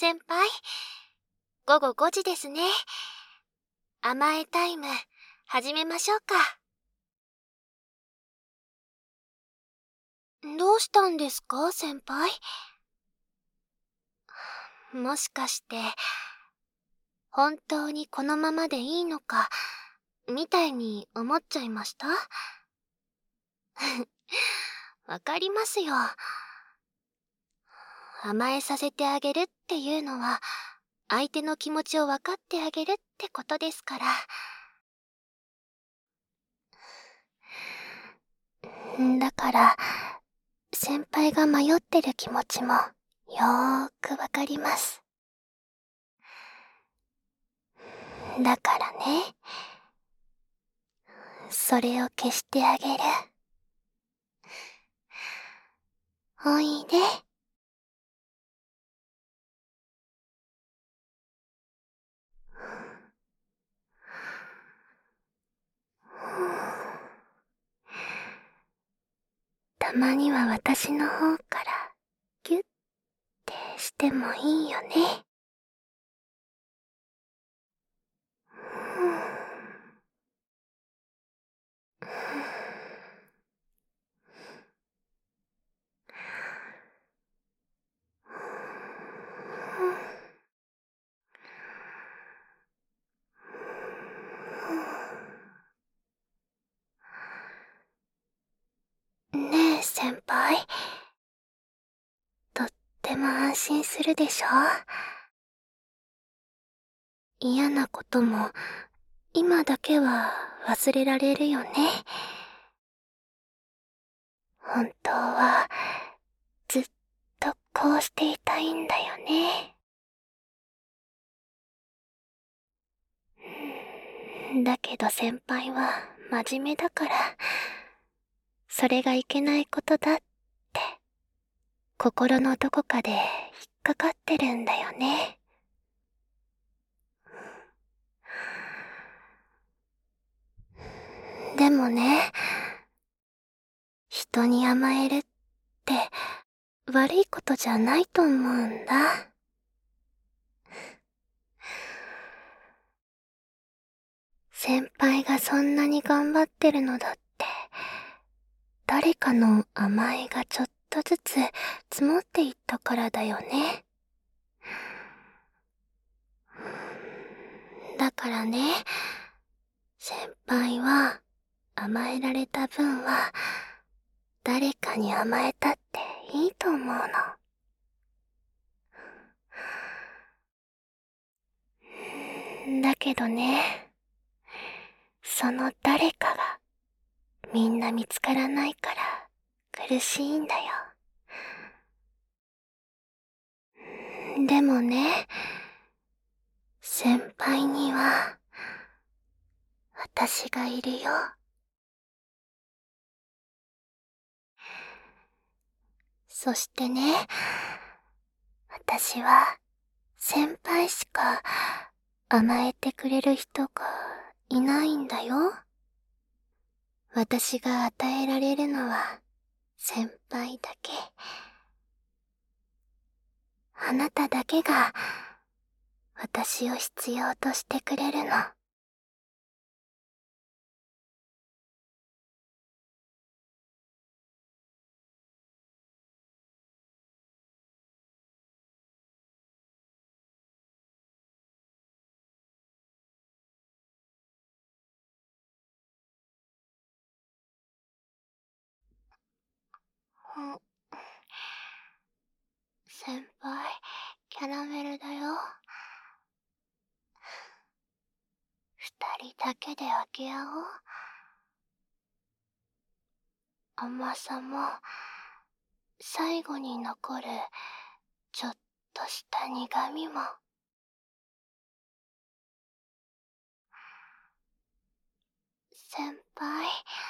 先輩、午後5時ですね。甘えタイム、始めましょうか。どうしたんですか、先輩？もしかして、本当にこのままでいいのか、みたいに思っちゃいました？わかりますよ。甘えさせてあげるっていうのは、相手の気持ちを分かってあげるってことですから。だから、先輩が迷ってる気持ちも、よーくわかります。だからね、それを消してあげる。おいで。たまには私の方からギュッてしてもいいよね。ねえ先輩、とっても安心するでしょ？嫌なことも今だけは忘れられるよね。本当はずっとこうしていたいんだよね。だけど先輩は真面目だから、それがいけないことだって心のどこかで引っかかってるんだよね。でもね、人に甘えるって悪いことじゃないと思うんだ。先輩がそんなに頑張ってるのだって、誰かの甘えがちょっとずつ積もっていったからだよね。だからね、先輩は甘えられた分は誰かに甘えたっていいと思うの。だけどね、その誰かがみんな見つからないから苦しいんだよ。でもね、先輩には私がいるよ。そしてね、私は先輩しか甘えてくれる人がいないんだよ。私が与えられるのは先輩だけ。あなただけが私を必要としてくれるの。先輩、キャラメルだよ。二人だけで分け合おう。甘さも最後に残るちょっとした苦味も。先輩、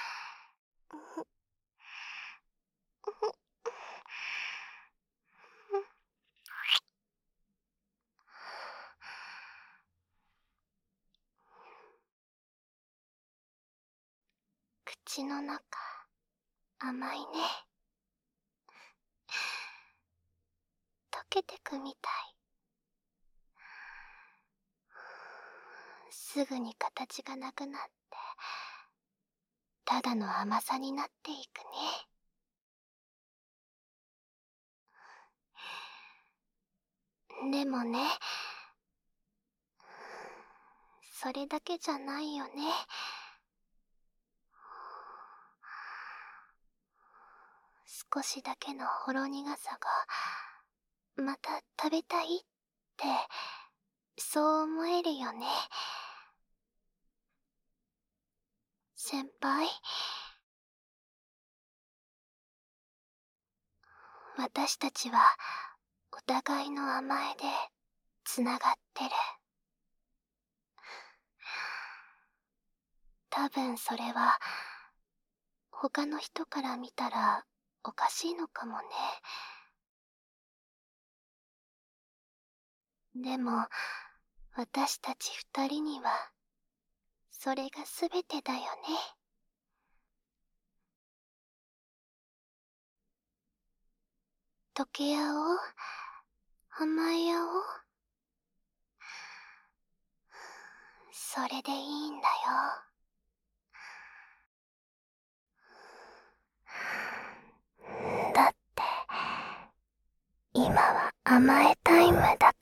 口の中甘いね。溶けてくみたい。 すぐに形がなくなって、ただの甘さになっていくね。でもね、それだけじゃないよね。少しだけのほろ苦さが、また食べたいって、そう思えるよね。先輩、私たちはお互いの甘えでつながってる。多分それは他の人から見たらおかしいのかもね。でも私たち二人にはそれがすべてだよね。溶け合おう、甘え合おう。それでいいんだよ。だって今は甘えタイムだから。